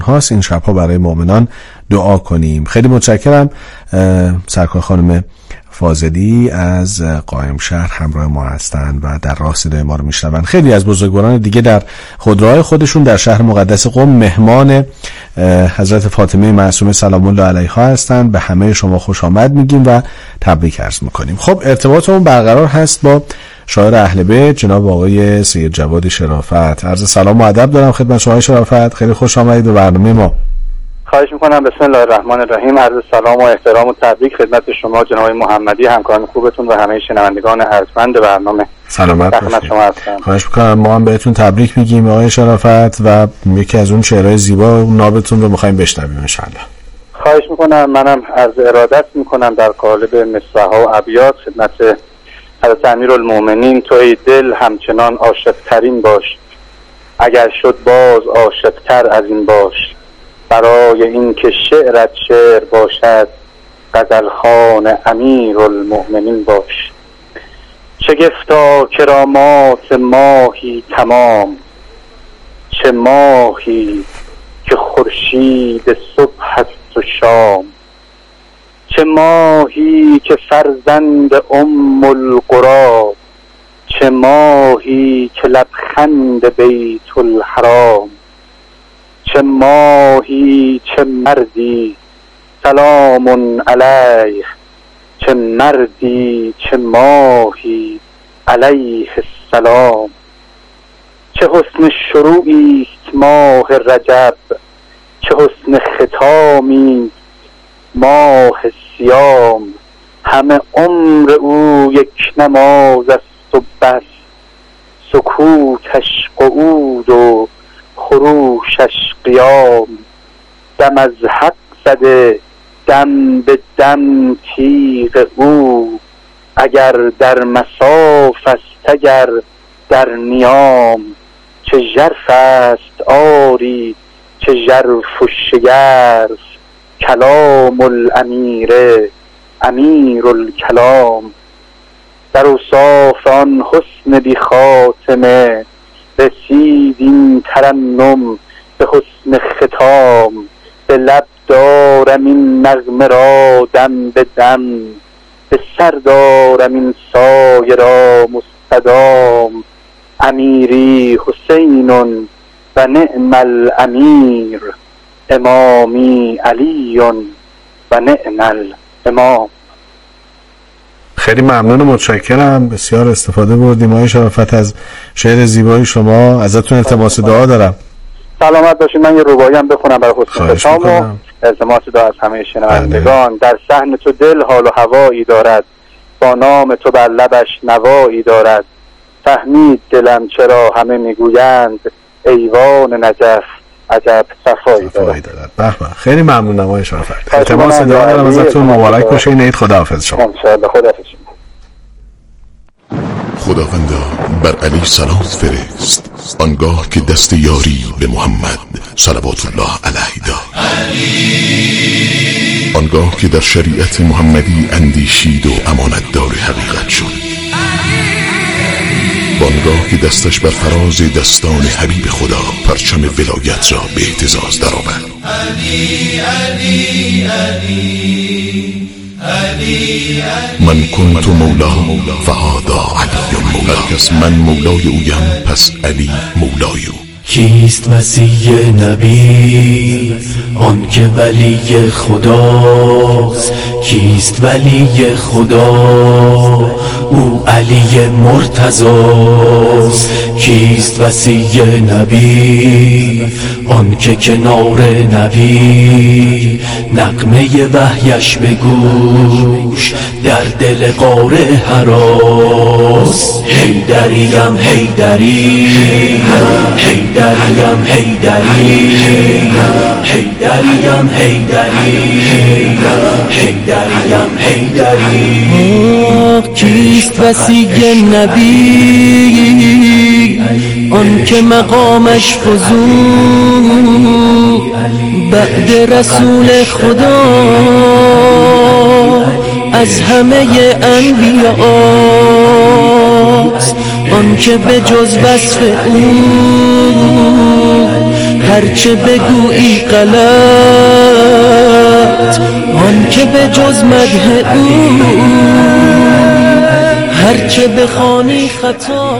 هاست این شبها برای مؤمنان دعا کنیم. خیلی متشکرم. سرکار خانم فاضلی از قائم شهر همراه ما هستند و در راه صدای ما رو میشنون. خیلی از بزرگواران دیگه در خودروهای خودشون در شهر مقدس قم مهمان حضرت فاطمه معصومه سلام الله علیها هستند. به همه شما خوش آمد میگیم و تبریک عرض میکنیم. خب ارتباطمون برقرار هست با شاعر اهل بیت جناب آقای سید جواد شرافت. عرض سلام و ادب دارم خدمت شما شرافت. خیلی خوش آمدید به برنامه ما. خواهش میکنم. بسم الله الرحمن الرحیم. عرض سلام و احترام و تبریک خدمت شما جناب محمدی، همکاران خوبتون و همه شنوندگان ارجمند برنامه. سلامت باشید. شما هستم. خواهش میکنم. ما هم بهتون تبریک میگیم آقای شرافت و یکی از اون شعرهای زیبا و نابتون رو میخوایم بشنویم ان شاء الله. خواهش میکنم. منم عرض ارادت میکنم در قالب مصرع‌ها و ابیات خدمت حضرت امیرالمومنین. تو ای دل همچنان عاشق ترین باش، اگر شد باز عاشق تر از این باش. برای این که شعرت شعر باشد، غزل خوان امیرالمؤمنین باش. شگفتا کرامات ماهی تمام، چه ماهی که خورشید صبح است و شام. چه ماهی که فرزند ام القری، چه ماهی که لبخند بیت الحرام. چه ماهی چه مردی سلام علیه، چه مردی چه ماهی علیه السلام. چه حسن شروعی است ماه رجب، چه حسن ختامی ماه صیام. همه عمر او یک نماز است و بس، سکوتش قعود و خروشش قیام. دم از حق زده دم به دم تیغ او، اگر در مصاف است اگر در نیام. چه ژرف است آری چه ژرف و شگرف، کلام الامیر امیر الکلام. در اوصاف آن حسن بی خاتمه، رسید این ترنم به حسن ختام. به لب دارم این نغمه را دم به دم، به سر دارم این سایه را مستدام. امیری حسین و نعم الامیر، امامی علی و نعم الامام. خیلی ممنون و متشکرم. بسیار استفاده بردیم آقای شرافت از شعر زیبای شما. ازتون التماس دعا دارم. سلامت باشید. من یه رباعی هم بخونم برای حسن ختام و التماس دعا از همه شنوندگان. در صحن تو دل حال و هوایی دارد، با نام تو بر لبش نوایی دارد. فهمید دلم چرا همه میگویند، ایوان نجف عجب صفایی دارد. به به. خیلی ممنونم آقای شرافت. التماس دعا دارم ازتون. مبارک باشه این عید. خداحافظ شما. ان شاء الله. خداحافظ. خداوندا بر علی سلام فرست، آنگاه که دست یاری به محمد صلوات الله علیه داد. آنگاه که در شریعت محمدی اندیشید و امانتدار حقیقت شد. آنگاه که دستش بر فراز دستان حبیب خدا پرچم ولایت را به اهتزاز درآورد. من کنت مولاه فهذا علی مولا. هر کس من مولای اویم پس علی مولای او. کیست مسیح نبی؟ آن که ولی خداست. کیست ولی خدا؟ او علی مرتضاست. کیست وصی نبی؟ آن که کنار نبی نغمه وحیش به گوش در دل غار هراس. حیدریم حیدری، حیدریم حیدری، حیدریم حیدری، حیدریم حیدری. کیست وصی نبی؟ آن که مقامش فزود بعد رسول خدا از همه انبیاست. آن که به جز وصف او هرچه بگویی غلط، آن که به جز مدح او هرچه بخوانی خطا.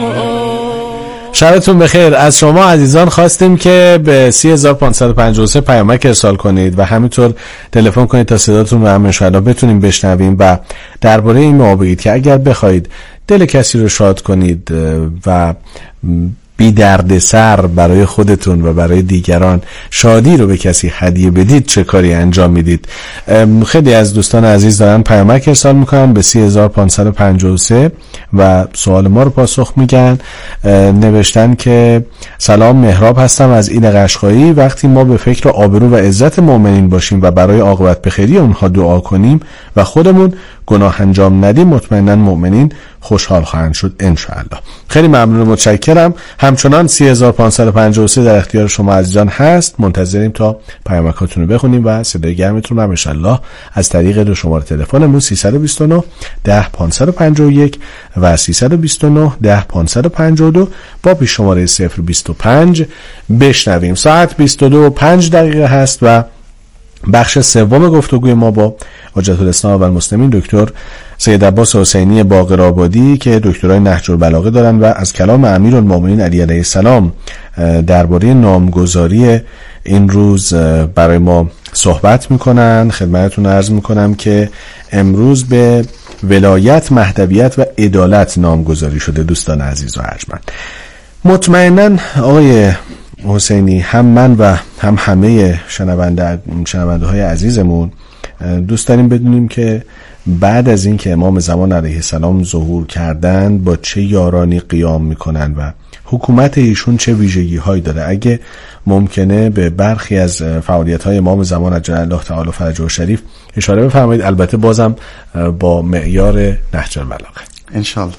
شبتون بخیر. از شما عزیزان خواستیم که به 30553 پیامک ارسال کنید و همینطور تلفن کنید تا صداتون رو هم انشاءالله بتونیم بشنویم و درباره این موضوع بگید که اگر بخواید دل کسی رو شاد کنید و بی درد سر برای خودتون و برای دیگران شادی رو به کسی هدیه بدید، چه کاری انجام میدید؟ خیلی از دوستان عزیز دارن پیامک ارسال میکنن به 30553 و سوال ما رو پاسخ میگن. نوشتن که سلام، مهراب هستم از ایل قشقایی. وقتی ما به فکر آبرو و عزت مؤمنین باشیم و برای عاقبت بخیری اونها دعا کنیم و خودمون گناه انجام ندیم، مطمئناً مؤمنین خوشحال خواهند شد انشاءالله. خیلی ممنون و متشکرم. همچنان 30553 در اختیار شما عزیزان هست. منتظریم تا پیامکاتون رو بخونیم و صدای گرمتون رو انشاءالله از طریق دو شماره تلفنمون 329 10 551 و 329 10 552 با پیش شماره 025 بشنویم. ساعت 22:05 هست و بخش سوم گفتگوی ما با حجت الاسلام و المسلمین دکتر سید عباس حسینی باقرآبادی که دکترای نهج البلاغه دارن و از کلام امیرالمومنین علی علیه السلام درباره نامگذاری این روز برای ما صحبت میکنن. خدمتتون عرض میکنم که امروز به ولایت، مهدویت و عدالت نامگذاری شده دوستان عزیز و ارجمند. مطمئناً آقای حسینی، هم من و هم همه شنونده های عزیزمون دوست داریم بدونیم که بعد از این که امام زمان علیه السلام ظهور کردند با چه یارانی قیام میکنن و حکومت ایشون چه ویژگی هایی داره. اگه ممکنه به برخی از فعالیت های امام زمان عجل الله تعالی فرجه شریف اشاره بفرمایید، البته بازم با معیار نهج البلاغه انشالله.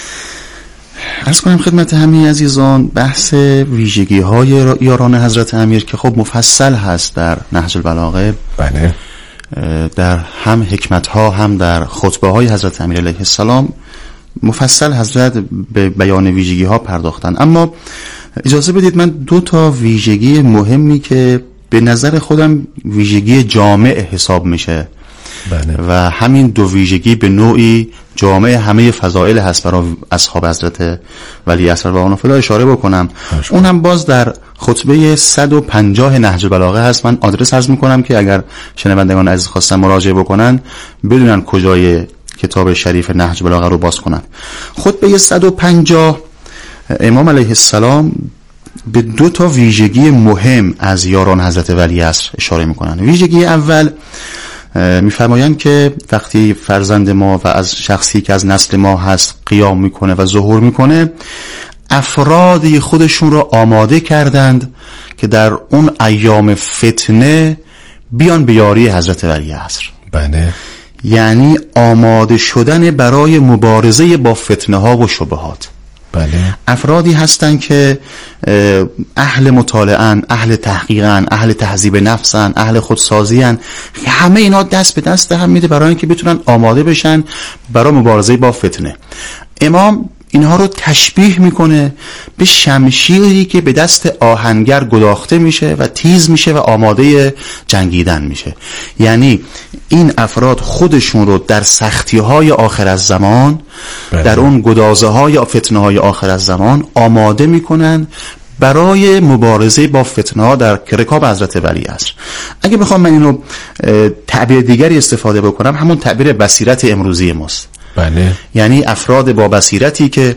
عرض کنم خدمت همه عزیزان بحث ویژگی های یاران حضرت امیر که خب مفصل هست در نهج البلاغه. بله، در هم حکمت ها هم در خطبه های حضرت امیر علیه السلام مفصل حضرت به بیان ویژگی ها پرداختن. اما اجازه بدید من 2 تا ویژگی مهمی که به نظر خودم ویژگی جامع حساب میشه، بله، و همین 2 ویژگی به نوعی جامع همه فضائل هست برای اصحاب حضرت ولی عصر و آنفلا اشاره بکنم. اون هم باز در خطبه 150 نهج البلاغه هست. من آدرس عرض میکنم که اگر شنوندگان عزیز خواستن مراجعه بکنن بدونن کجای کتاب شریف نهج البلاغه رو باز کنن. خطبه 150 امام علیه السلام به 2 تا ویژگی مهم از یاران حضرت ولی عصر اشاره میکنن. ویژگی اول میفرمایند که وقتی فرزند ما و از شخصی که از نسل ما هست قیام میکنه و ظهور میکنه، افرادی خودشون رو آماده کردند که در اون ایام فتنه بیان به یاری حضرت ولی عصر. بله، یعنی آماده شدن برای مبارزه با فتنه ها و شبهات. بله، افرادی هستن که اهل مطالعه‌ان، اهل تحقیقن، اهل تهذیب نفسن، اهل خودسازی‌ان. همه اینا دست به دست هم میده برای اینکه بتونن آماده بشن برای مبارزه با فتنه. امام اینها رو تشبیه میکنه به شمشیری که به دست آهنگر گداخته میشه و تیز میشه و آماده جنگیدن میشه. یعنی این افراد خودشون رو در سختی های آخر از زمان، در اون گدازه های فتنه های آخر از زمان آماده میکنن برای مبارزه با فتنه ها در رکاب حضرت ولی عصر. اگه بخوام من اینو تعبیر دیگری استفاده بکنم، همون تعبیر بصیرت امروزی ماست. بله، یعنی افراد با بصیرتی که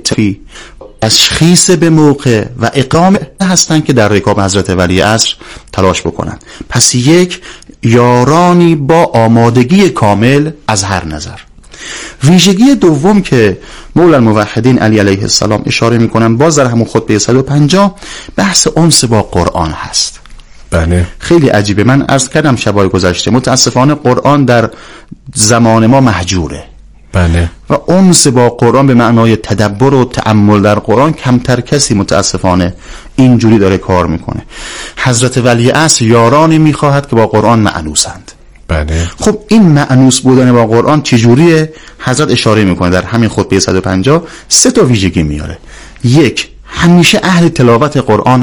تشخیص به موقع و اقامه هستند که در رکاب حضرت ولی عصر تلاش بکنند. پس یک یارانی با آمادگی کامل از هر نظر. ویژگی دوم که مولا الموحدین علی علیه السلام اشاره میکنن باز در همون خطبه 150 بحث انس با قرآن هست. بله، خیلی عجیبه. من عرض کردم شبای گذشته متاسفانه قرآن در زمان ما مهجوره. بله، و انس با قرآن به معنای تدبر و تأمل در قرآن کمتر کسی متاسفانه اینجوری داره کار میکنه. حضرت ولی عصر یارانی میخواهد که با قرآن مأنوسند. بله، خب این مأنوس بودن با قرآن چجوریه؟ حضرت اشاره میکنه در همین خطبه 150 3 تا ویژگی میاره. یک، همیشه اهل تلاوت قرآنند.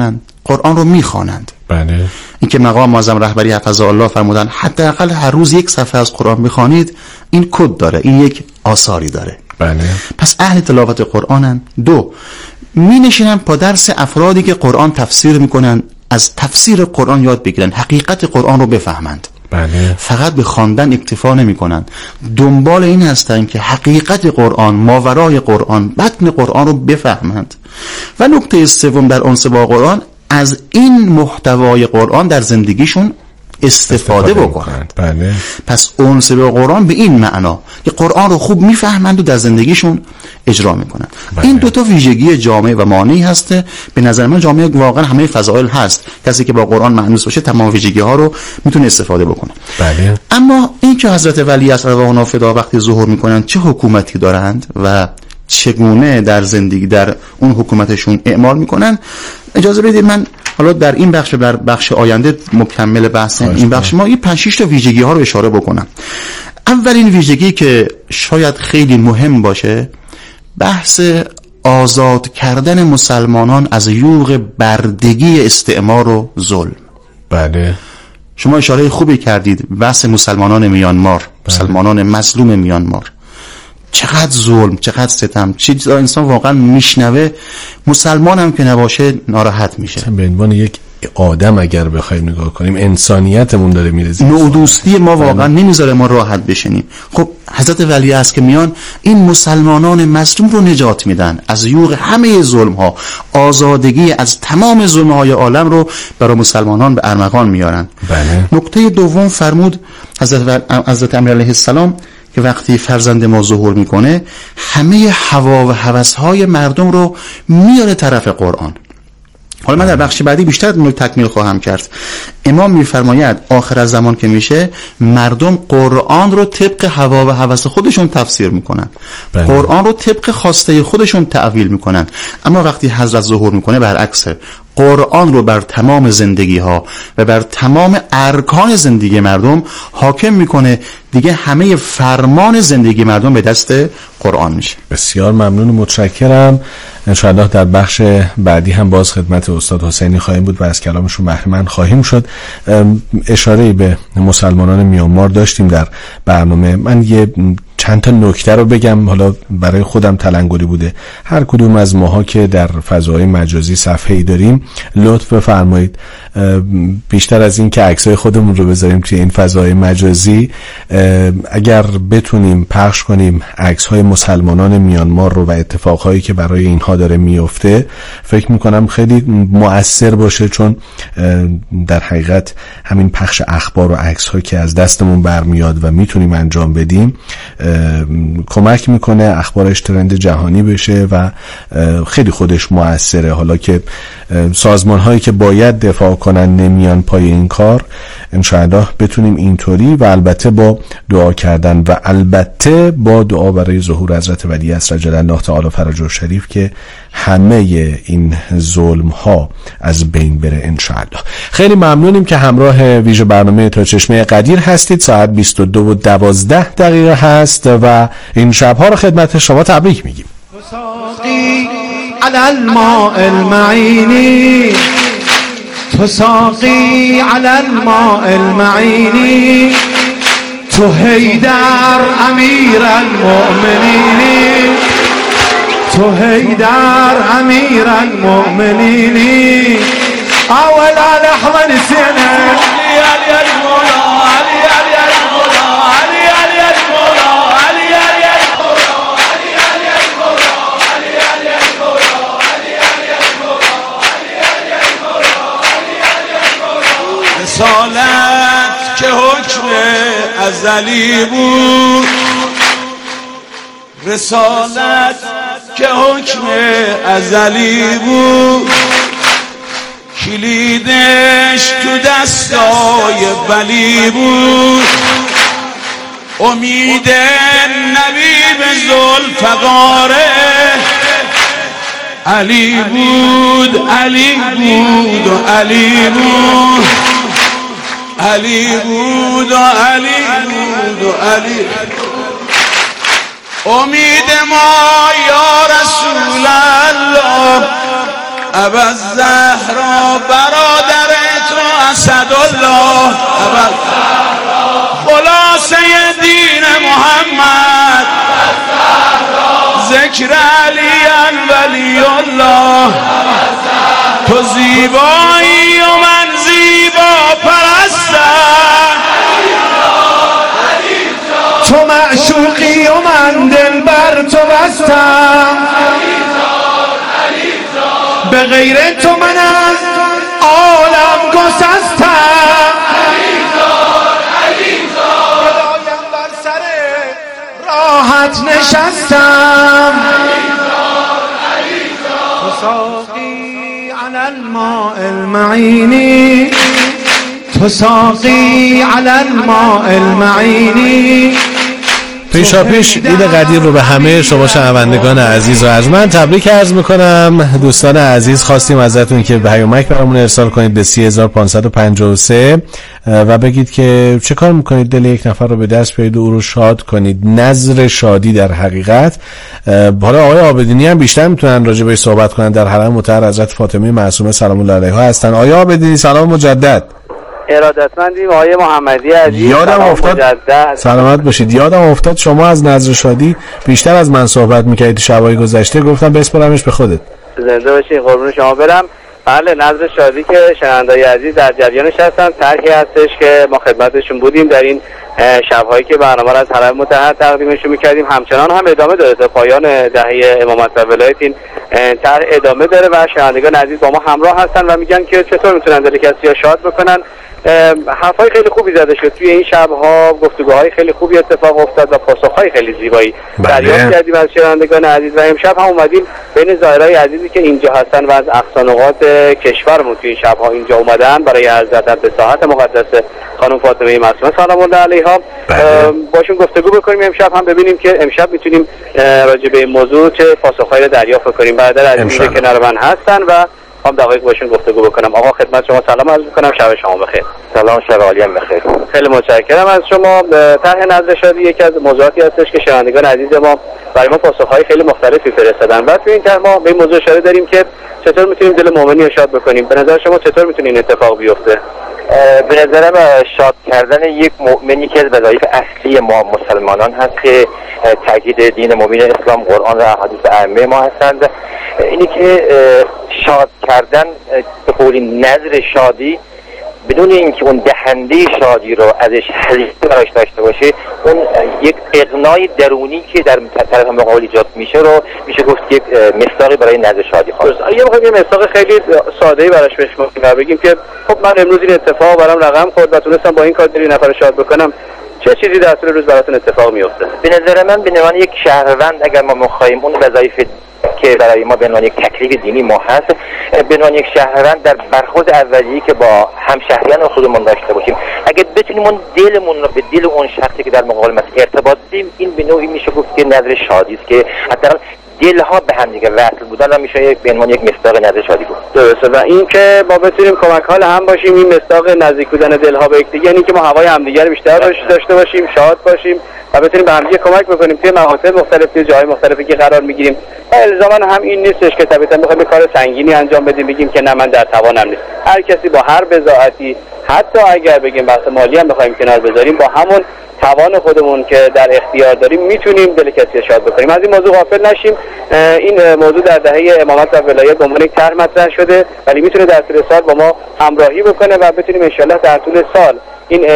قرآن رو میخوانند. بله. اینکه مقام معظم رهبری حفظه الله فرمودن حداقل هر روز یک صفحه از قرآن بخوانید، این کد داره، این یک آثاری داره. بله. پس اهل تلاوت قرآنن. دو، می نشینن با درس افرادی که قرآن تفسیر میکنن، از تفسیر قرآن یاد بگیرن، حقیقت قرآن رو بفهمند. بله. فقط به خواندن اکتفا نمی کنن، دنبال این هستن که حقیقت قرآن، ماورای قرآن، بطن قرآن رو بفهمند. و نکته سوم در انس با قرآن، از این محتوای قرآن در زندگیشون استفاده بکنند. بله. پس انس با قرآن به این معنا که قرآن رو خوب میفهمند و در زندگیشون اجرا میکنند. بله. این دوتا ویژگی جامعه و مانعی هسته. به نظر من جامعه واقعا همه فضائل هست، کسی که با قرآن مأنوس باشه تمام ویژگی ها رو میتونه استفاده بکنه. بله. اما این که حضرت ولی عصر و اونها فدا وقتی ظهور میکنن چه حکومتی دارند و چگونه در زندگی در اون حکومتشون اعمال میکنن، اجازه بدید من حالا در این بخش آینده مکمل بحث این بخش ما این 5-6 تا ویژگی ها رو اشاره بکنم. اولین ویژگی که شاید خیلی مهم باشه، بحث آزاد کردن مسلمانان از یوغ بردگی استعمار و ظلم. بله. شما اشاره خوبی کردید، بحث مسلمانان میانمار، مسلمانان مظلوم میانمار. چقدر ظلم، چقدر ستم، چیزی انسان واقعا میشنوه، مسلمان هم که نباشه ناراحت میشه. به عنوان یک آدم اگر بخوایم نگاه کنیم، انسانیتمون داره میرزه. نودوستی ما واقعا نمیذاره ما راحت بشینیم. خب حضرت ولی است که میان این مسلمانان مظلوم رو نجات میدن از یوغ همه ظلم ها، آزادگی از تمام ظلم های عالم رو برای مسلمانان به ارمغان میارن. بله. نکته دوم فرمود حضرت امیر علیه السلام که وقتی فرزند ما ظهور میکنه همه هوا و هوس‌های مردم رو میاره طرف قرآن. حالا من در بخش بعدی بیشتر تکمیل خواهم کرد. امام میفرماید آخر از زمان که میشه مردم قرآن رو طبق هوا و هوس خودشون تفسیر میکنن. بله. قرآن رو طبق خواسته خودشون تعویل میکنن. اما وقتی حضرت ظهور میکنه برعکسه، قرآن رو بر تمام زندگی ها و بر تمام ارکان زندگی مردم حاکم میکنه. دیگه همه فرمان زندگی مردم به دست قرآن میشه. بسیار ممنون و متشکرم. انشاءالله در بخش بعدی هم باز خدمت استاد حسینی خواهیم بود و از کلامشون بهره مند خواهیم شد. اشاره به مسلمانان میانمار داشتیم در برنامه. من یه چند تا نکته رو بگم، حالا برای خودم تلنگری بوده. هر کدوم از ماها که در فضای مجازی صفحه‌ای داریم لطف بفرمایید بیشتر از این که عکسای خودمون رو بذاریم توی این فضای مجازی، اگر بتونیم پخش کنیم عکس‌های مسلمانان میانمار رو و اتفاقهایی که برای اینها داره میفته، فکر میکنم خیلی مؤثر باشه، چون در حقیقت همین پخش اخبار و عکس‌ها که از دستمون برمیاد و میتونیم انجام بدیم کمک میکنه اخبارش ترند جهانی بشه و خیلی خودش مؤثره. حالا که سازمان هایی که باید دفاع کنن نمیان پای این کار، انشاءالله بتونیم اینطوری و البته با دعا کردن و البته با دعا برای ظهور حضرت ولی عصر عجل الله تعالی فرجه شریف که همه این ظلم ها از بین بره انشاءالله. خیلی ممنونیم که همراه ویژه برنامه تا چشمه قدیر هستید. ساعت 22:12 هست و این شبها رو خدمت شما تبریک میگیم. على الماء المعين تساقي على الماء المعين تو حيدر امير المؤمنين تو حيدر امير المؤمنين اول لحظه نسينا يا المولى رسالت که حکم ازلی بود، رسالت که حکم ازلی بود، کلیدش تو دستای ولی بود، امید نبی به ذوالفقاره علی بود، علی بود و علی بود، علی بود و علی بود و علی. امید ما یا رسول الله ابوالزهرا برادر تو اسدالله، خلاصه دین محمد، ذکر علی ولی الله، تو زیبایی و من زیبا پرستم، تو معشوقی و من دل بر تو بستم، به غیر تو من از عالم گسستم، گدایم بر سر راحت نشستم، تو ساقی علی الماء المعینی، تو ساقی علی الماء المعینی. پیشاپیش عید قدیر رو به همه شما شنوندگان عزیز و ارجمند تبریک عرض میکنم. دوستان عزیز خواستیم ازتون که پیامک برامون ارسال کنید به 30553 و بگید که چه کار میکنید دل یک نفر رو به دست بیارید و او رو شاد کنید. نظر شادی در حقیقت. حالا آقای عابدینی هم بیشتر میتونن راجع بهش صحبت کنن، در حرم مطهر حضرت فاطمه معصومه سلام الله علیها هستن. آقای عابدینی سلام مجدد. ارادتمندیم آقای محمدی عزیز. یادم افتاد سلامت باشید. یادم افتاد شما از نظر شادی بیشتر از من صحبت میکردید شبای گذشته، گفتم بسپارمش به خودت. زنده باشین، قربون شما برم. بله، نظر شادی که شنوندگان عزیز در جریانش هستن، طرحی هستش که ما خدمتشون بودیم در این شب‌هایی که برنامه را از حرم مطهر تقدیمشون می‌کردیم. همچنان هم ادامه داره تا پایان دهه امامت و ولایت این طرح ادامه داره و شنوندگان عزیز با ما همراه هستن و میگن که چطور میتونن دل کسی را شاد بکنن. حرفای خیلی خوبی زده شد توی این شب‌ها، گفتگوهای خیلی خوبی اتفاق افتاد و پاسخهای خیلی زیبایی دریافت کردیم از شنوندگان عزیز و امشب هم اومدیم بین زائرای عزیزی که اینجا هستن و از اقصا نقاط کشورمون توی این شب‌ها اینجا اومدن برای عزت به ساحت مقدس خانم فاطمه معصومه سلام الله علیها باشون گفتگو بکنیم امشب هم، ببینیم که امشب میتونیم راجع به این موضوع چه پاسخهایی رو دریافت کنیم. برادر عزیزی که کنار من هستن و هم دقایق باشون گفتگو بکنم. آقا خدمت شما سلام عرض می‌کنم، شب شما بخیر. سلام، شب عالی هم بخیر. خیلی متشکرم از شما. طرح نظر شادی یکی از موضوعاتی هستش که شنوندگان عزیز ما برای ما پاسخ‌های خیلی مختلفی فرستادن و توی این طرح ما به این موضوع اشاره داریم که چطور میتونیم دل مؤمنی رو شاد بکنیم. به نظر شما چطور میتونه این اتفاق بیفته؟ به نظرم شاد کردن یک مؤمنی که از وظایف اصلی ما مسلمانان هست که تاکید دین مؤمن اسلام قرآن و احادیث ائمه ما هستند، اینی که شاد کردن به قول نظر شادی بدون اینکه اون دهنده شادی رو ازش حلیفه براش داشته باشه، اون یک اغنای درونی که در طرف مقابل ایجاد میشه رو میشه گفت یک مصداقی برای نظر شادی خواست. یه مصداق خیلی ساده‌ای براش بشماریم و بگیم که خب من امروز این اتفاق برام رقم خورد و تونستم با این کار دلی نفر شاد بکنم، چه چیزی در طول روز براتون اتفاق میفته؟ به نظر من به عنوان یک شهروند اگر ما می‌خوایم اون وظایف که برای ما به عنوان یک تکلیف دینی ما هست، به عنوان یک شهروند در برخورد اولیه‌ای که با همشهریان خودمون داشته باشیم، اگر بتونیم اون دلمون رو به دل اون شخصی که در مقابل ما ارتباط بدیم، این به نوعی میشه گفت که نظر شادی است که حتی دلها به هم دیگه وصل بودن و میشه به عنوان یک مصداق نظر شادی بود. درسته و این که ما بتونیم کمک حال هم باشیم، این مصداق نزدیک بودن دلها به یکدیگه، یعنی که ما هوای همدیگه بیشتر داشته باشیم، شاد باشیم و بتونیم به هم دیگه کمک بکنیم توی مقاطع مختلف، توی جاهای مختلفی که قرار میگیریم. الزاما هم این نیستش که طبیعتا بخوایم کار سنگینی انجام بدیم بگیم که نه من در توانم نیست. هر کسی با هر بضاعتی، حتی اگر بگیم بحث مالی هم بخوایم کنار بذاریم، با همون توان خودمون که در اختیار داریم میتونیم دل کسی شاد بکنیم. از این موضوع غافل نشیم. این موضوع در دهه امامت و ولایت به عنوان یک طرح مطرح شده ولی میتونه در طول سال با ما همراهی بکنه و بتونیم انشالله در طول سال این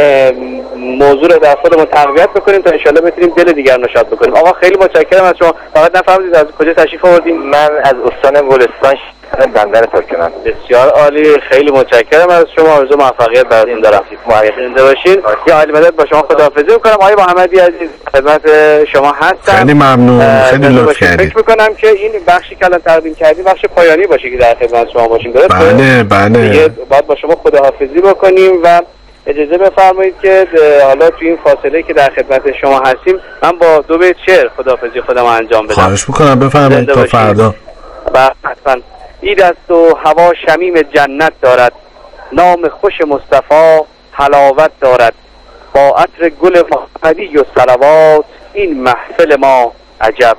موضوع رو در خودمون تقویت بکنیم تا انشالله بتونیم دل دیگران رو شاد بکنیم. آقا خیلی متشکرم از شما. فقط نفهمیدید از کجا تشریف آوردین؟ من از استان گلستان بندر ترکمن. بسیار عالی، خیلی متشکرم از شما. آرزو موفقیت براتون دارم. زنده باشین. یا عالی مدد با شما خداحافظی می‌کنم. آقای محمدی عزیز خدمت شما هستم. خیلی ممنون، خیلی لطف کردید. فکر می‌کنم که این بخشی که الان تقدیم کردیم بخش پایانی باشه که در خدمت شما باشیم. درسته؟ بله بله. باید با شما خداحافظی بکنیم و اجازه بفرمایید که حالا توی این فاصله که در خدمت شما هستیم من با دو بیت شعر خداحافظی خودم انجام بدم. خواهش می‌کنم بفرمایید تا فردا. حتما. عید است و هوا شمیم جنت دارد، نام خوش مصطفی حلاوت دارد، با عطر گل محمدی و صلوات این محفل ما عجب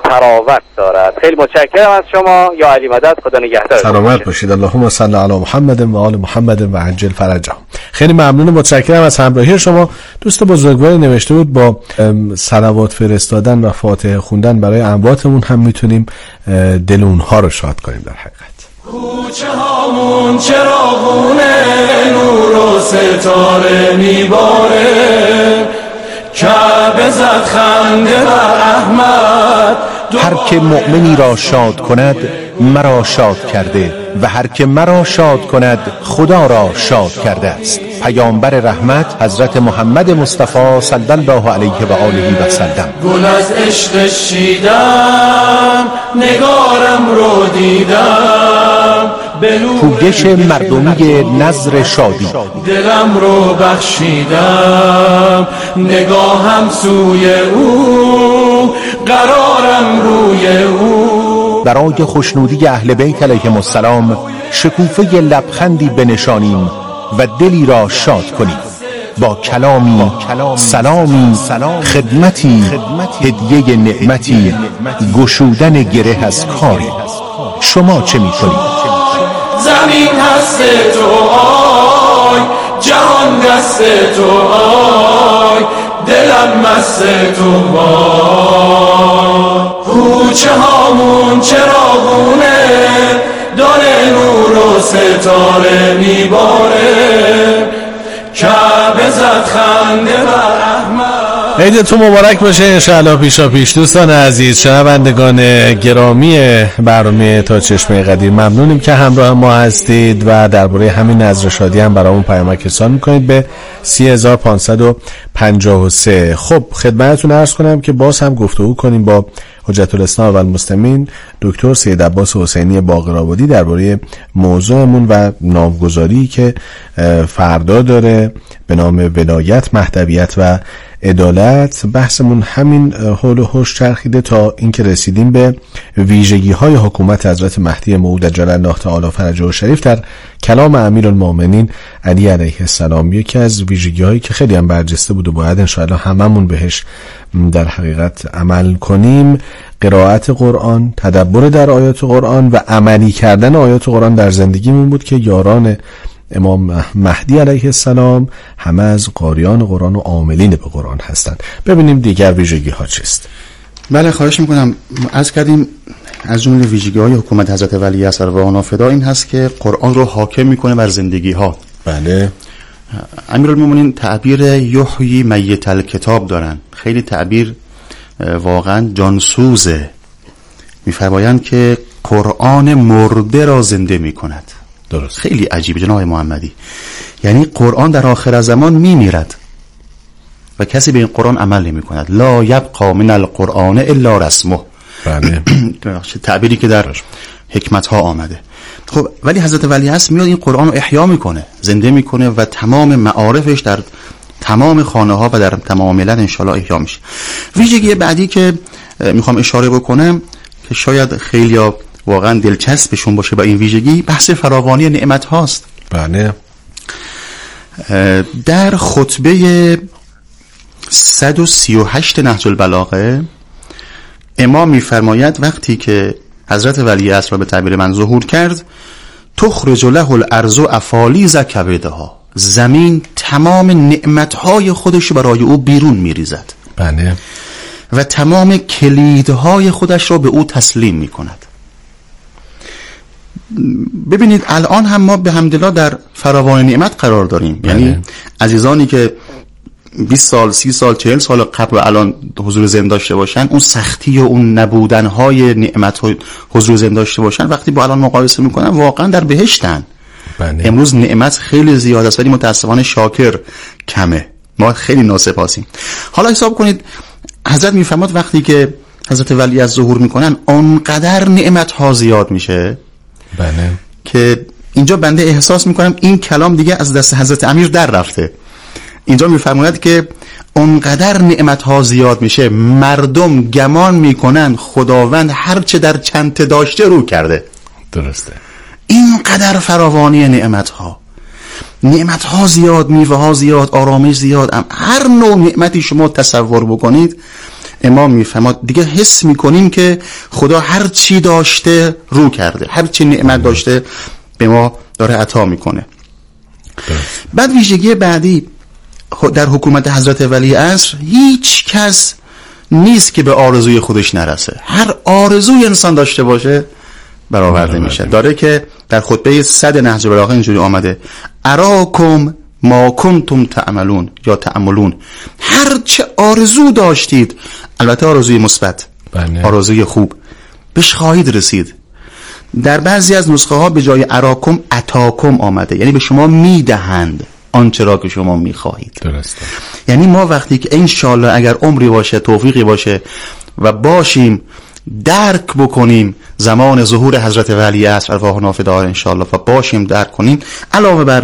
تراوت دارد. خیلی متشکرم از شما. یا علی مدد. خدا نگهدار. سلامت باشید. اللهم صل علی محمد و آل محمد و عجل فرجهم. خیلی ممنون، متشکرم از همراهی شما. دوست بزرگواری نوشته بود با صلوات فرستادن و فاتحه خوندن برای امواتمون هم میتونیم دل اونها رو شاد کنیم. در حقیقت کوچه هامون چراغونه، نور و ستاره میباره، کعبه زد خنده بر احمد. هر که مؤمنی را شاد کند مرا شاد کرده و هر که مرا شاد کند خدا را شاد کرده است. پیامبر رحمت حضرت محمد مصطفی صلی الله علیه و آله و سلم. گل از عشق شیدم، نگارم رو دیدم، پوگش مردمی نظر شادی. دلم رو بخشیدم، نگاهم سوی او، قرارم روی او. برای خوشنودی اهل بیت علیهم السلام شکوفه لبخندی بنشانیم و دلی را شاد کنیم با کلامی، سلامی، خدمتی، هدیه نعمتی، گشودن گره از کاری. شما چه می‌کنید؟ زمین هست تو آی، جهان دست تو آی، دلم مست تو وای. کوچه هامون چراغونه، دل نور و ستاره میباره، کعبه زد خنده بر احمد. عیدتون مبارک باشه انشاءالله پیشا پیش. دوستان عزیز، شنوندگان گرامی برنامه تا چشمه قدیر، ممنونیم که همراه ما هستید و درباره همین نذر شادی هم برامون پیامک رسان میکنید به 30553. خب خدمتتون عرض کنم که باز هم گفتگو کنیم با حجت الاسلام و المسلمین دکتر سید عباس حسینی باقرآبادی درباره موضوعمون و نامگذاری که فردا داره به نام ولایت، مهدویت و عدالت. بحثمون همین حول و حوش چرخیده تا اینکه رسیدیم به ویژگی‌های حکومت حضرت مهدی موعود عجل الله تعالی فرجه الشریف در کلام امیرالمؤمنین علی علیه السلام. یکی از ویژگی‌هایی که خیلی هم برجسته بود و باید انشاءالله هممون بهش در حقیقت عمل کنیم، قرائت قرآن، تدبر در آیات قرآن و عملی کردن آیات قرآن در زندگیمون بود که یاران امام مهدی علیه السلام همه از قاریان قرآن و عاملین به قرآن هستند. ببینیم دیگر ویژگی ها چیست. بله خواهش میکنم. عرض کردیم از جمله ویژگی های حکومت حضرت ولی اصر و آنا فدا این هست که قرآن رو حاکم میکنه بر زندگی ها. بله. امیرالمومنین تعبیر یحیی میت الکتاب دارن، خیلی تعبیر واقعا جانسوزه. میفرمایند که قرآن مرده را زنده میکند. درست. خیلی عجیبه جناب محمدی، یعنی قرآن در آخر زمان میمیرد و کسی به این قرآن عمل نمی کند. لا یبقى من القرآن الا رسمه. بله. تعبیری که در حکمت ها آمده. خب ولی حضرت ولی هست میاد این قرآن رو احیا میکنه، زنده میکنه و تمام معارفش در تمام خانه ها و در تمام ملت انشالله احیا میشه. ویژگی بعدی که میخوام اشاره بکنم که شاید خیلی ها واقعا دلچسبشون باشه با این ویژگی، بحث فراوانی نعمت هاست. بله. در خطبه 138 نهج البلاغه امام میفرماید وقتی که حضرت ولی عصر را به تعبیر من ظهور کرد، تخرج له الارض افالیز کبدها، زمین تمام نعمتهای خودش برای او بیرون میریزد. بله. و تمام کلیدهای خودش را به او تسلیم میکند. ببینید الان هم ما به حمدالله در فراوان نعمت قرار داریم. یعنی عزیزانی که 20 سال 30 سال 40 سال قبل و الان حضور ذهن داشته باشن، اون سختی و اون نبودنهای نعمت حضور ذهن داشته باشن، وقتی با الان مقایسه میکنن واقعا در بهشتن. بله. امروز نعمت خیلی زیاد است ولی متاسفانه شاکر کمه، ما خیلی ناسپاسیم. حالا حساب کنید حضرت میفرماد وقتی که حضرت ولی از ظهور میکنن اونقدر نعمت ها زیاد میشه. بله. که اینجا بنده احساس میکنم این کلام دیگه از دست حضرت امیر در رفته. اینجا میفرماید که اونقدر نعمت ها زیاد میشه مردم گمان میکنن خداوند هرچه در چنته داشته رو کرده. درسته. اینقدر فراوانی نعمت ها زیاد، میوه ها زیاد، آرامش زیاد، هر نوع نعمتی شما تصور بکنید امام میفرماد دیگه حس میکنیم که خدا هر چی داشته رو کرده، هر چی نعمت داشته به ما داره عطا میکنه. بعد ویژگی بعدی در حکومت حضرت ولی عصر، هیچ کس نیست که به آرزوی خودش نرسه. هر آرزوی انسان داشته باشه برآورده میشه. داره که در خطبه 100 نهج البلاغه اینجوری آمده: اراکم ما کنتم تعملون یا تعملون. هر چه آرزو داشتید، البته آرزوی مثبت، آرزوی خوب، بهش خواهید رسید. در بعضی از نسخه ها به جای اراکم اتاکم آمده، یعنی به شما میدهند آنچه را که شما میخواهید. درسته. یعنی ما وقتی که انشالله اگر عمری باشه، توفیقی باشه و باشیم درک بکنیم زمان ظهور حضرت ولی عصر ارواحنا فداء انشالله و باشیم درک کنیم، علاوه بر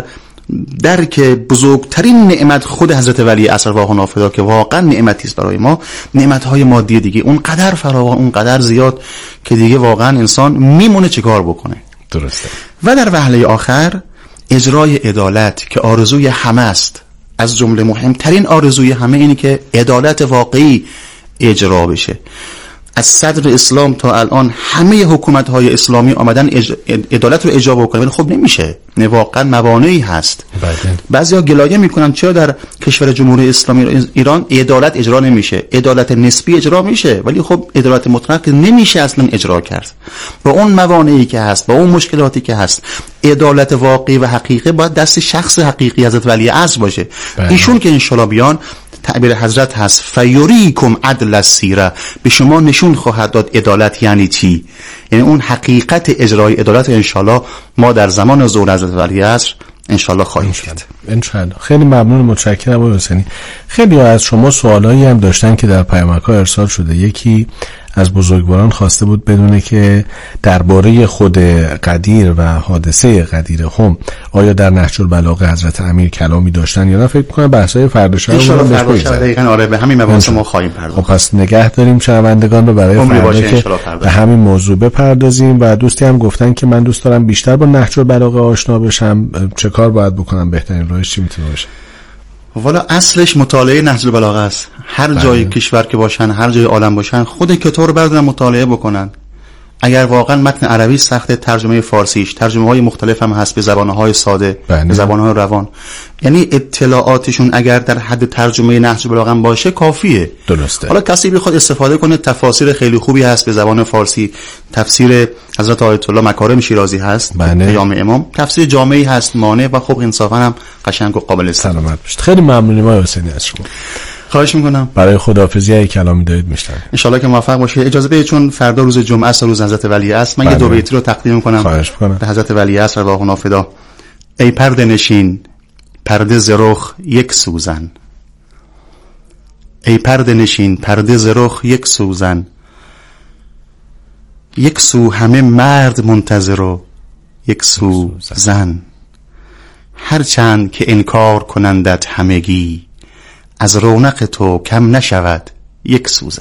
درک بزرگترین نعمت خود حضرت ولی عصر ارواحنا فداء که واقعا نعمتی است برای ما، نعمت‌های مادی دیگه اونقدر فراوان، اونقدر زیاد که دیگه واقعا انسان میمونه چیکار بکنه. درسته. و در وهله آخر اجرای عدالت که آرزوی همه است، از جمله مهمترین آرزوی همه اینه که عدالت واقعی اجرا بشه. از صدر اسلام تا الان همه حکومت‌های اسلامی آمدن عدالت رو اجرا بکنن، ولی خب نمیشه، نه واقعا موانعی هست. بعضیا گلایه میکنن چرا در کشور جمهوری اسلامی ایران عدالت اجرا نمیشه. عدالت نسبی اجرا میشه، ولی خب عدالت مطلق نمیشه اصلا اجرا کرد. با اون موانعی که هست، با اون مشکلاتی که هست، عدالت واقعی و حقیقی باید دست شخص حقیقی حضرت ولی عصر باشه. ایشون که انشالله بیان، تعبیر حضرت هست فیوریکم عدل السیره، به شما نشون خواهد داد عدالت یعنی چی. یعنی اون حقیقت اجرای عدالت انشالله ما در زمان ظهور حضرت ولی عصر انشالله خواهیم کرد. انشالله. خیلی ممنون، متشکرم آقای حسینی. خیلی از شما سوالایی هم داشتن که در پیامک‌ها ارسال شده. یکی از بزرگواران خواسته بود بدونه که درباره خود قدیر و حادثه قدیر خم آیا در نهج البلاغه حضرت امیر کلامی داشتن یا نه. فکر می‌کنم بحث‌های فردا شب دقیقاً آره به همین مباحث ما خواهیم پرداخت. خب پس نگه داریم شنوندگان رو برای فردا که به همین موضوع بپردازیم. و دوستی هم گفتن که من دوست دارم بیشتر با نهج البلاغه آشنا بشم، چه کار باید بکنم؟ بهترین راهش چی میتونه باشه؟ والا اصلش مطالعه نهج البلاغه است. هر جای کشور که باشن، هر جای عالم باشن، خود کتاب رو بردارن مطالعه بکنن. اگر واقعا متن عربی سخته، ترجمه فارسیش، ترجمه‌های مختلف هم هست به زبان‌های ساده، به زبان‌های روان. یعنی اطلاعاتشون اگر در حد ترجمه نهج البلاغه باشه کافیه. درسته. حالا کسی بخواد استفاده کنه، تفاسیر خیلی خوبی هست به زبان فارسی. تفسیر حضرت آیت الله مکارم شیرازی هست، پیام امام، تفسیر جامعی هست مانع و خوب انصافا هم قشنگ و قابل استفاده. سلامت باشید. خیلی ممنونیم آقای حسینی از شما. خواهش میکنم. برای خداحافظی ای کلامی دارید میشنم. ان شاء الله که موفق باشید. اجازه بدید چون فردا روز جمعه است، روز حضرت ولی عصر، من یه دو بیتی رو تقدیم میکنم. خواهش میکنم. به حضرت ولی عصر ارواحنا فداء. ای پرده نشین، پرده ز رخ یک سوزن. ای پرده نشین، پرده ز رخ یک سوزن. یک سو همه مرد منتظر و یک سو زن. هر چند که انکار کنندت همگی، از رونق تو کم نشود یک سوزن.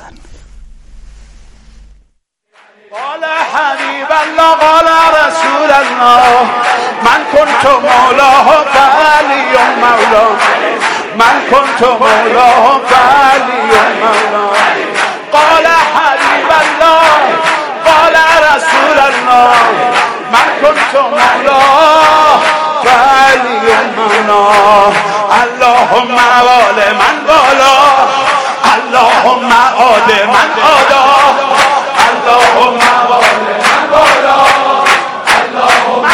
قال حبیب الله قال رسول الله من كنت مولاه فعلی مولاه من كنت مولاه فعلی مولاه قال حبیب الله قال رسول الله من كنت مولاه فعلی مولاه اللهم آل من بالا اللهم آل من آلا اللهم آل من بالا اللهم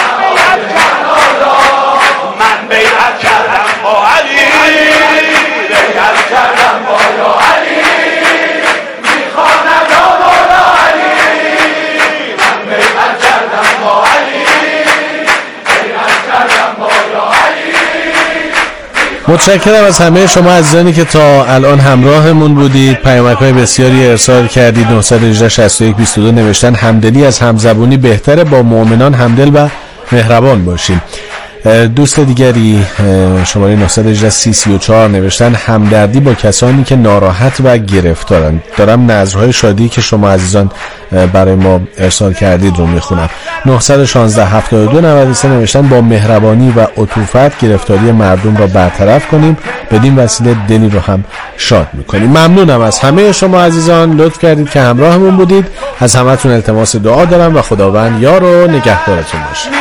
من بیعت کردم با علی بیعت کردم با علی میخواند مولا علی من بیعت کردم با علی بیعت کردم با علی. متشکرم از همه شما عزیزانی که تا الان همراهمون بودید. پیامک‌های بسیاری ارسال کردید. 918 61 22 نوشتن همدلی از همزبونی بهتره، با مؤمنان همدل و مهربان باشیم. دوست دیگری شماره 934 نوشتن همدردی با کسانی که ناراحت و گرفتارند. دارم نظرهای شادی که شما عزیزان برای ما ارسال کردید رو میخونم. 916 72 93 نوشتن با مهربانی و عطوفت گرفتاری مردم را برطرف کنیم، بدین وسیله دلی رو هم شاد میکنیم. ممنونم از همه شما عزیزان، لطف کردید که همراهمون بودید. از همتون التماس دعا دارم و خداوند یار و نگهدارتون باشه.